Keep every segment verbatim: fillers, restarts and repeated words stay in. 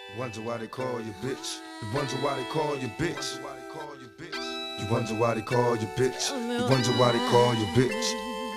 Wonder why they call you bitch. You wonder why they call you bitch. You wonder why they call you bitch. You wonder why they call you bitch.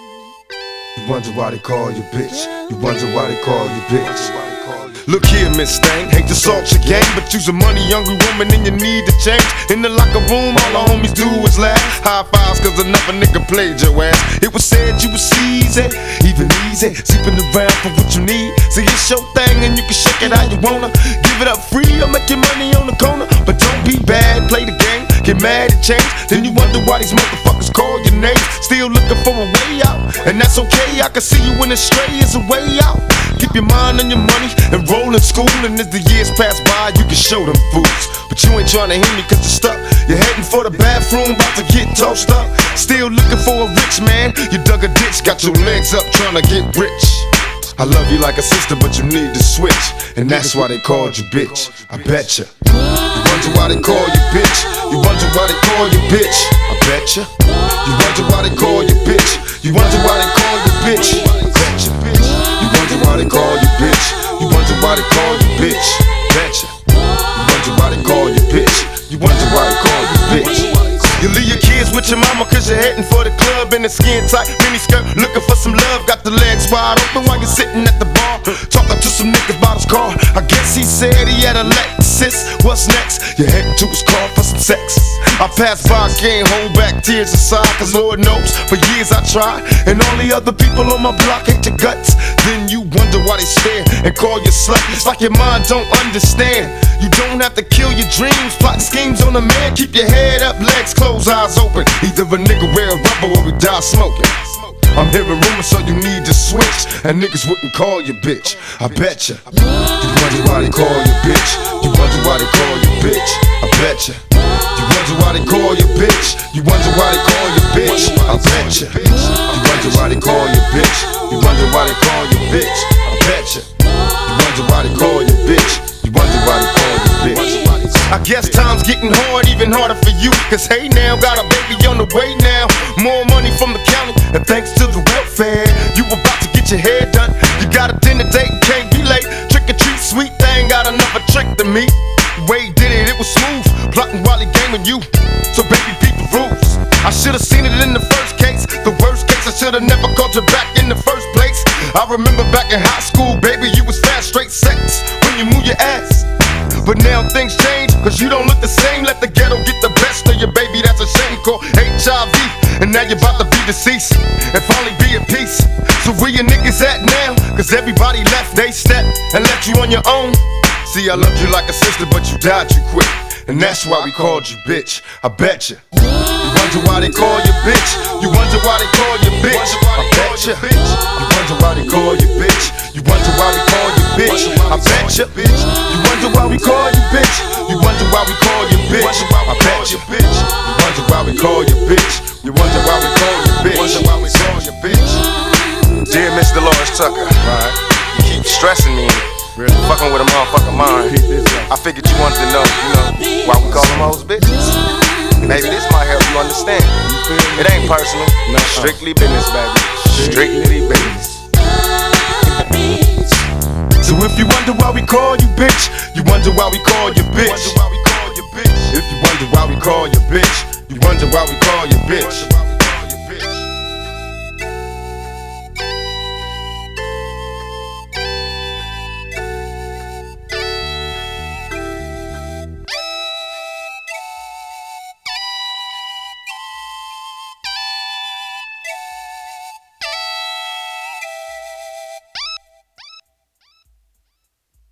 You wonder why they call you bitch. You wonder why they call you bitch. Look here, Miss Thang, hate to salt your game, but you's a money-hungry woman and you need to change. In the locker room, all the homies do is laugh. High fives cause another nigga played your ass. It was said you was easy, even easy, sleeping around for what you need. See, it's your thing and you can shake it how you wanna. Give it up free or make your money on the corner. But don't be bad, play the game, get mad and change. Then you wonder why these motherfuckers call your name. Still looking for a way out, and that's okay. I can see you when it's stray is a way out. Keep your mind on your money and roll in school, and as the years pass by, you can show them fools. But you ain't trying to hear me cause you're stuck. You're heading for the bathroom, about to get tossed up. Still looking for a rich man. You dug a ditch, got your legs up trying to get rich. I love you like a sister, but you need to switch, and that's why they called you bitch. I betcha. You wonder why they call you bitch. You wonder why they call you bitch. I betcha. You wonder why they call you bitch. You wonder why they call you bitch. I betcha. You wonder why they call you bitch. You wonder why they call you bitch. Betcha. You wonder why they call you bitch. You wonder why they call you bitch. You leave your kids with your mama cause you're heading for the club in a skin tight mini skirt, looking for some love. Got the legs wide open while you're sitting at the bar, talking to some niggas about his car. I guess he said he had a Lexus. What's next? You're heading to his car for some sex. I pass by, can't hold back tears inside, cause Lord knows for years I tried, and all the other people on my block hate your guts. Then you wonder why they stare and call you slut. It's like your mind don't understand. You don't have to kill your dreams, plot schemes on a man. Keep your head up, legs closed, eyes open. Either a nigga wear a rubber or we die smoking. I'm hearing rumors, so you need to switch, and niggas wouldn't call you bitch. I betcha. You wonder why they call you bitch. You wonder why they call you bitch. I betcha. You wonder why they call you bitch. You wonder why they call you bitch. I betcha. You wonder why they call you bitch. You wonder why they call you bitch. I betcha. You wonder why they call you bitch. You wonder why they call you bitch. I guess time's getting hard, even harder for you, cause hey now, got a baby on the way now. More money from the county, and thanks to the welfare, you about to get your hair done. You got a dinner date, can't be late. Trick or treat, sweet thing, got another trick to me. Way did it, it was smooth, plotting while he gaming you. So baby, beat the rules. I should've seen it in the first case. The worst case, I should've never called you back in the first place. I remember back in high school, baby, you was fast, straight sex when you move your ass. But now things change, cause you don't look the same. Let the ghetto get the best of your baby, that's a shame called H I V. And now you're about to be deceased and finally be at peace. So where your niggas at now? Cause everybody left they step and left you on your own. See, I loved you like a sister, but you died too quick, and that's why we called you bitch. I betcha. You wonder why they call you bitch. You wonder why they call you bitch. I betcha. You wonder why they call you bitch. You wonder why we call you bitch. I betcha. You wonder why we call you bitch. You wonder why we call you bitch. I betcha. You wonder why we call you bitch. You wonder why we call you bitch. Wonder why we call you bitch. Dear Mister Lawrence Tucker, right? You keep stressing me, really fucking with a motherfucking mind. I figured you wanted to know, you know, why we call them hoes bitches. Maybe this might help you understand. It ain't personal, strictly business, baby. Strictly business. So if you wonder why we call you bitch, you wonder why we call you bitch. If you wonder why we call you bitch, you wonder why we call you bitch.